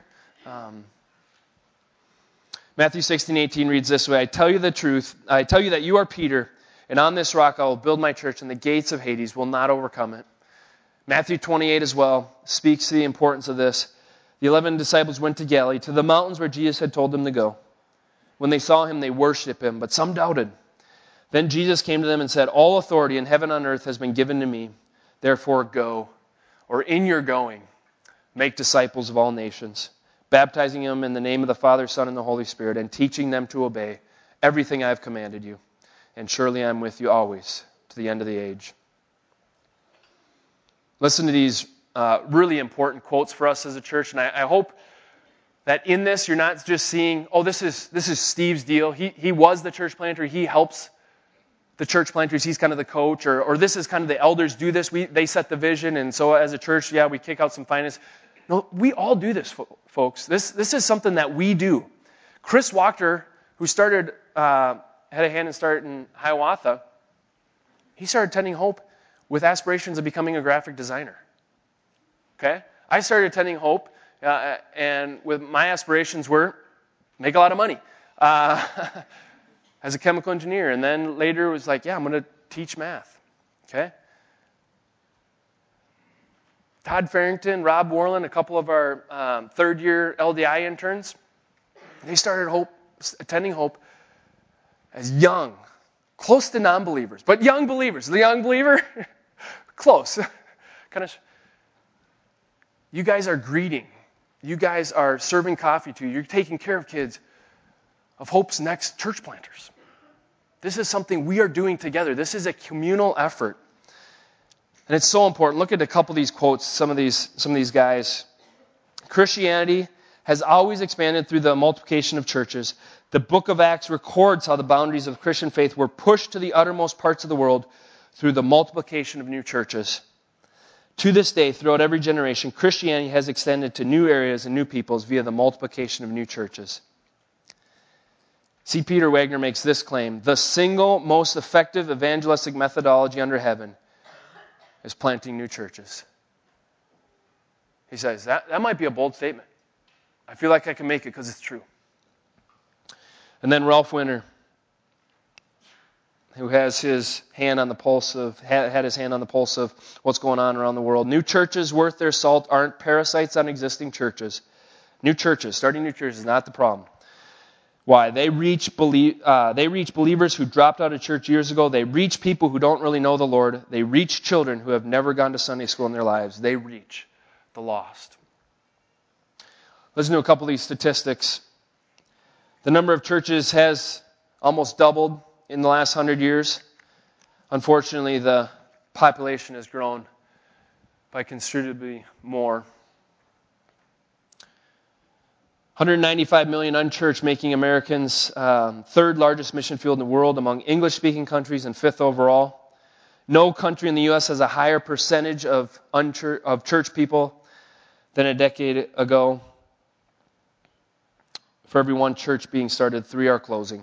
Matthew 16:18 reads this way, I tell you the truth, I tell you that you are Peter, and on this rock I will build my church, and the gates of Hades will not overcome it. Matthew 28 as well speaks to the importance of this. The 11 disciples went to Galilee, to the mountains where Jesus had told them to go. When they saw him, they worshiped him, but some doubted. Then Jesus came to them and said, all authority in heaven and on earth has been given to me. Therefore go, or in your going, make disciples of all nations, baptizing them in the name of the Father, Son, and the Holy Spirit, and teaching them to obey everything I have commanded you. And surely I am with you always, to the end of the age. Listen to these really important quotes for us as a church, and I hope that in this you're not just seeing, oh, this is Steve's deal. He was the church planter. He helps the church planters. He's kind of the coach, or this is kind of the elders do this. They set the vision, and so as a church, we kick out some finance. No, we all do this, folks. This is something that we do. Chris Wachter, who started, had a hand in starting Hiawatha, he started attending Hope with aspirations of becoming a graphic designer. Okay? I started attending Hope, and with my aspirations were make a lot of money as a chemical engineer. And then later it was like, I'm going to teach math. Okay? Todd Farrington, Rob Warland, a couple of our third-year LDI interns, they started attending Hope as young, close to non-believers, but young believers. The young believer, close. You guys are greeting. You guys are serving coffee to. You're taking care of kids of Hope's next church planters. This is something we are doing together. This is a communal effort. And it's so important. Look at a couple of these quotes, some of these guys. Christianity has always expanded through the multiplication of churches. The book of Acts records how the boundaries of Christian faith were pushed to the uttermost parts of the world through the multiplication of new churches. To this day, throughout every generation, Christianity has extended to new areas and new peoples via the multiplication of new churches. C. Peter Wagner makes this claim, the single most effective evangelistic methodology under heaven is planting new churches. He says, that might be a bold statement. I feel like I can make it because it's true. And then Ralph Winter, who has his hand on the pulse of, had his hand on the pulse of what's going on around the world. New churches worth their salt aren't parasites on existing churches. Starting new churches is not the problem. Why? They reach believers who dropped out of church years ago. They reach people who don't really know the Lord. They reach children who have never gone to Sunday school in their lives. They reach the lost. Listen to a couple of these statistics. The number of churches has almost doubled in the last 100 years. Unfortunately, the population has grown by considerably more. 195 million unchurched, making Americans third largest mission field in the world among English-speaking countries and fifth overall. No country in the U.S. has a higher percentage of church people than a decade ago. For every one church being started, 3 are closing.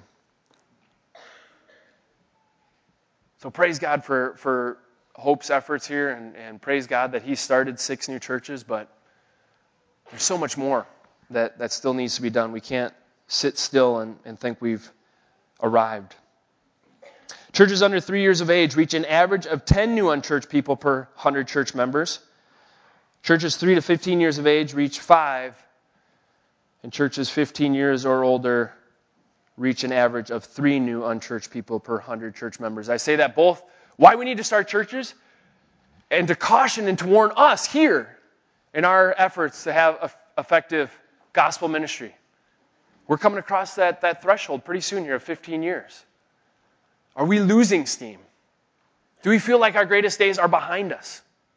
So praise God for Hope's efforts here, and praise God that he started 6 new churches, but there's so much more that still needs to be done. We can't sit still and think we've arrived. Churches under 3 years of age reach an average of 10 new unchurched people per 100 church members. Churches 3 to 15 years of age reach 5, and churches 15 years or older reach an average of 3 new unchurched people per 100 church members. I say that both why we need to start churches and to caution and to warn us here in our efforts to have effective gospel ministry. We're coming across that threshold pretty soon here of 15 years. Are we losing steam? Do we feel like our greatest days are behind us?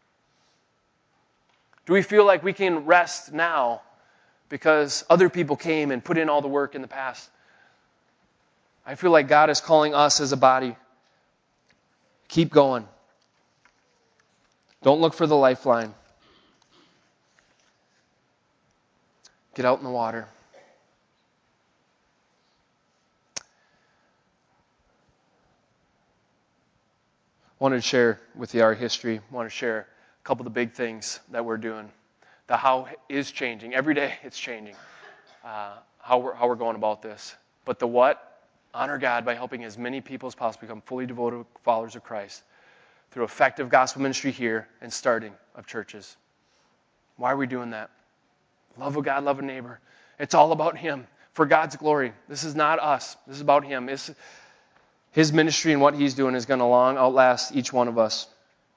Do we feel like we can rest now because other people came and put in all the work in the past? I feel like God is calling us as a body. Keep going. Don't look for the lifeline. Get out in the water. wanted to share with you our history. I want to share a couple of the big things that we're doing. The how is changing. Every day it's changing. How we're going about this. But the what, honor God by helping as many people as possible become fully devoted followers of Christ through effective gospel ministry here and starting of churches. Why are we doing that? Love of God, love of neighbor. It's all about Him. For God's glory. This is not us. This is about Him. His ministry and what He's doing is going to long outlast each one of us.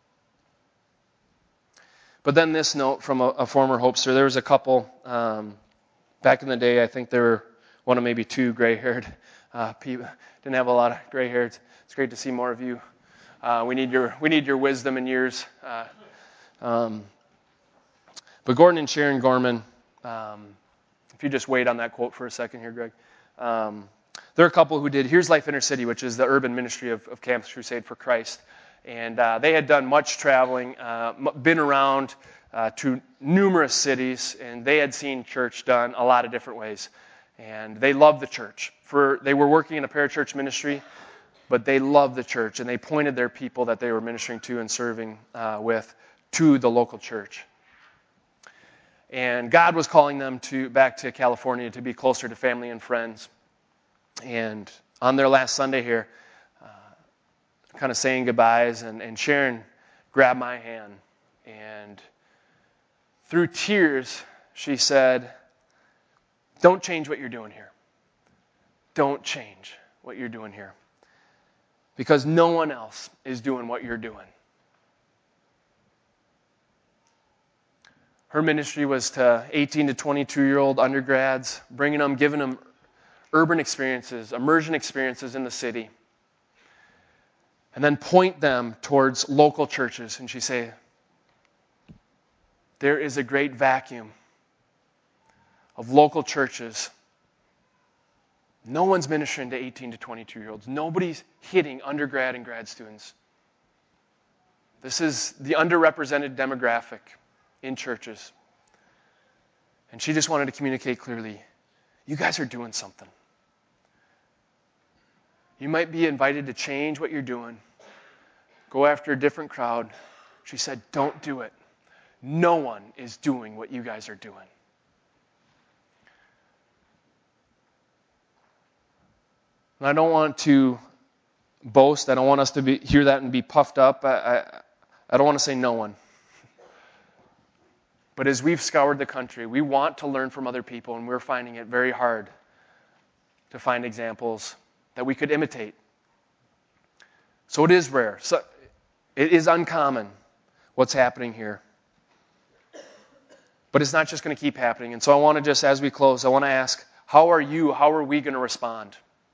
But then this note from a former Hopester. There was a couple, back in the day, I think there were one of maybe two gray-haired people. Didn't have a lot of gray hair. It's great to see more of you. We need your wisdom and years. But Gordon and Sharon Gorman, if you just wait on that quote for a second here, Greg. There are a couple who did Here's Life Inner-City, which is the urban ministry of Campus Crusade for Christ. And they had done much traveling, been around to numerous cities, and they had seen church done a lot of different ways. And they loved the church. They were working in a parachurch ministry, but they loved the church, and they pointed their people that they were ministering to and serving with to the local church. And God was calling them back to California to be closer to family and friends. And on their last Sunday here, kind of saying goodbyes, and Sharon grabbed my hand. And through tears, she said, "Don't change what you're doing here. Don't change what you're doing here. Because no one else is doing what you're doing." Her ministry was to 18 to 22-year-old undergrads, giving them urban experiences, immersion experiences in the city, and then point them towards local churches. And she'd say, there is a great vacuum of local churches. No one's ministering to 18 to 22-year-olds. Nobody's hitting undergrad and grad students. This is the underrepresented demographic in churches. And she just wanted to communicate clearly, you guys are doing something. You might be invited to change what you're doing. Go after a different crowd. She said, don't do it. No one is doing what you guys are doing. And I don't want to boast. I don't want us to hear that and be puffed up. I don't want to say no one. But as we've scoured the country, we want to learn from other people, and we're finding it very hard to find examples that we could imitate. So it is rare. So it is uncommon what's happening here. But it's not just going to keep happening. And so I want to just, as we close, I want to ask, how are we going to respond?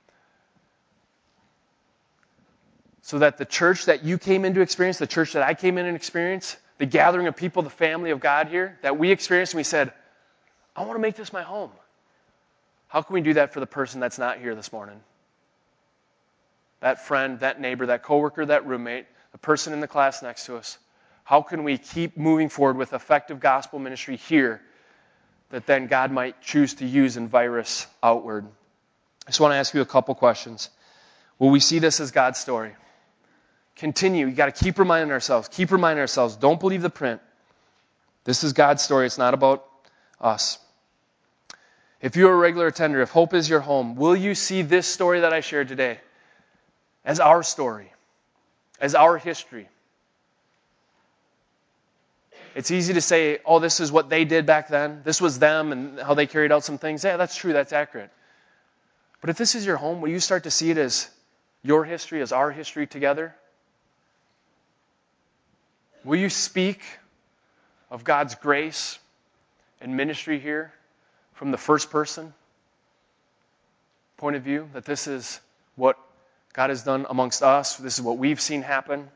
So that the church that you came into experience, the church that I came in and experienced, the gathering of people, the family of God here, that we experienced and we said, I want to make this my home. How can we do that for the person that's not here this morning? That friend, that neighbor, that coworker, that roommate, the person in the class next to us. How can we keep moving forward with effective gospel ministry here that then God might choose to use and virus outward? I just want to ask you a couple questions. Will we see this as God's story? Continue. You got to keep reminding ourselves. Keep reminding ourselves. Don't believe the print. This is God's story. It's not about us. If you're a regular attender, if Hope is your home, will you see this story that I shared today as our story, as our history? It's easy to say, oh, this is what they did back then. This was them and how they carried out some things. Yeah, that's true. That's accurate. But if this is your home, will you start to see it as your history, as our history together? Will you speak of God's grace and ministry here from the first person point of view, that this is what God has done amongst us, this is what we've seen happen?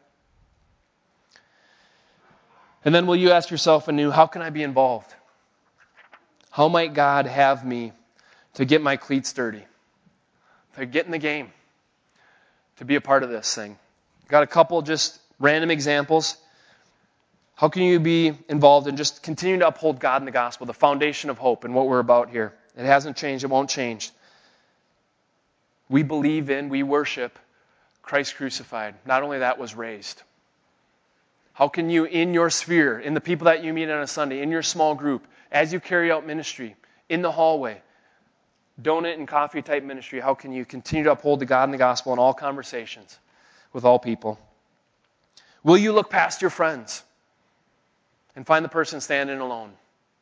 And then will you ask yourself anew, how can I be involved? How might God have me to get my cleats dirty, to get in the game, to be a part of this thing? Got a couple just random examples. How can you be involved in just continuing to uphold God and the gospel, the foundation of hope and what we're about here? It hasn't changed. It won't change. We worship Christ crucified. Not only that, was raised. How can you, in your sphere, in the people that you meet on a Sunday, in your small group, as you carry out ministry, in the hallway, donut and coffee type ministry, how can you continue to uphold the God and the gospel in all conversations with all people? Will you look past your friends and find the person standing alone?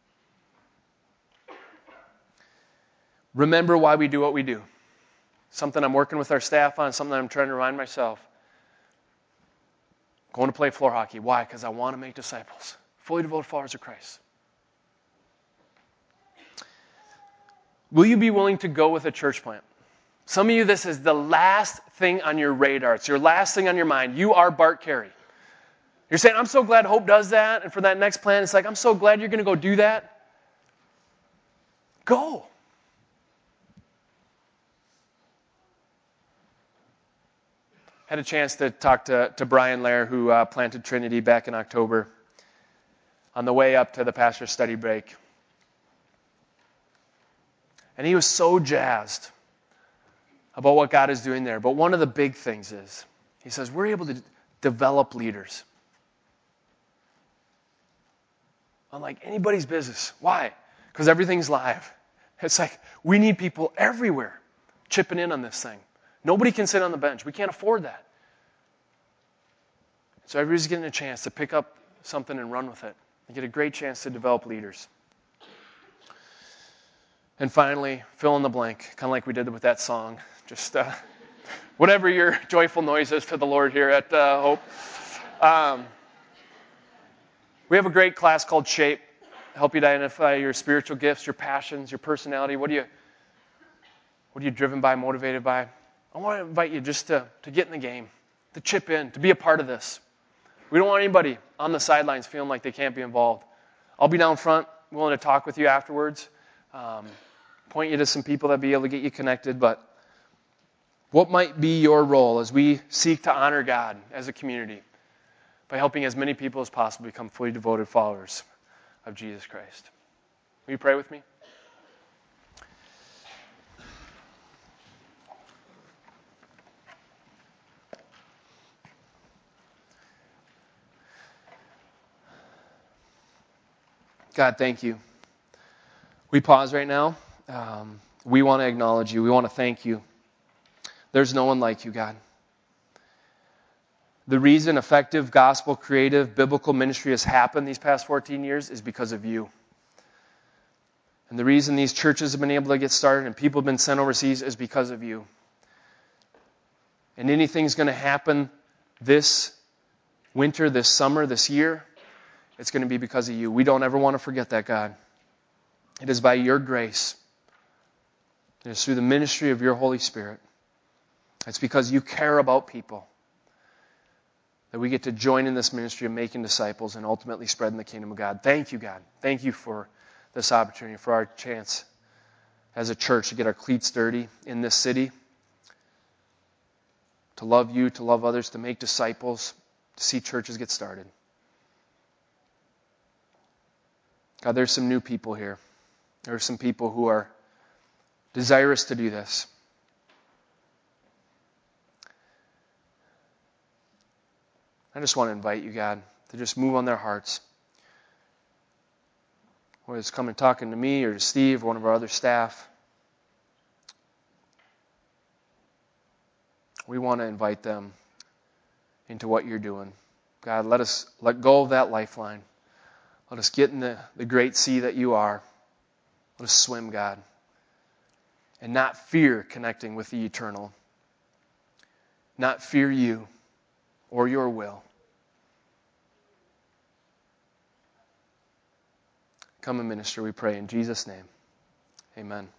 Remember why we do what we do. Something I'm working with our staff on, something I'm trying to remind myself. Going to play floor hockey. Why? Because I want to make disciples. Fully devoted followers of Christ. Will you be willing to go with a church plant? Some of you, this is the last thing on your radar. It's your last thing on your mind. You are Bart Carey. You're saying, I'm so glad Hope does that. And for that next plan, it's like, I'm so glad you're going to go do that. Go. Had a chance to talk to Brian Lair, who planted Trinity back in October, on the way up to the pastor's study break. And he was so jazzed about what God is doing there. But one of the big things is, he says, we're able to develop leaders. Unlike anybody's business. Why? Because everything's live. It's like, we need people everywhere chipping in on this thing. Nobody can sit on the bench. We can't afford that. So everybody's getting a chance to pick up something and run with it. You get a great chance to develop leaders. And finally, fill in the blank, kind of like we did with that song. Just whatever your joyful noise is to the Lord here at Hope. We have a great class called Shape. Help you to identify your spiritual gifts, your passions, your personality. What are you driven by, motivated by? I want to invite you just to get in the game, to chip in, to be a part of this. We don't want anybody on the sidelines feeling like they can't be involved. I'll be down front, willing to talk with you afterwards, point you to some people that be able to get you connected. But what might be your role as we seek to honor God as a community by helping as many people as possible become fully devoted followers of Jesus Christ? Will you pray with me? God, thank you. We pause right now. We want to acknowledge you. We want to thank you. There's no one like you, God. The reason effective, gospel, creative, biblical ministry has happened these past 14 years is because of you. And the reason these churches have been able to get started and people have been sent overseas is because of you. And anything's going to happen this winter, this summer, this year, it's going to be because of you. We don't ever want to forget that, God. It is by your grace. It is through the ministry of your Holy Spirit. It's because you care about people that we get to join in this ministry of making disciples and ultimately spreading the kingdom of God. Thank you, God. Thank you for this opportunity, for our chance as a church to get our cleats dirty in this city, to love you, to love others, to make disciples, to see churches get started. God, there's some new people here. There are some people who are desirous to do this. I just want to invite you, God, to just move on their hearts. Whether it's coming talking to me or to Steve or one of our other staff. We want to invite them into what you're doing. God, let us let go of that lifeline. Let us get in the great sea that you are. Let us swim, God. And not fear connecting with the eternal. Not fear you or your will. Come and minister, we pray in Jesus' name. Amen.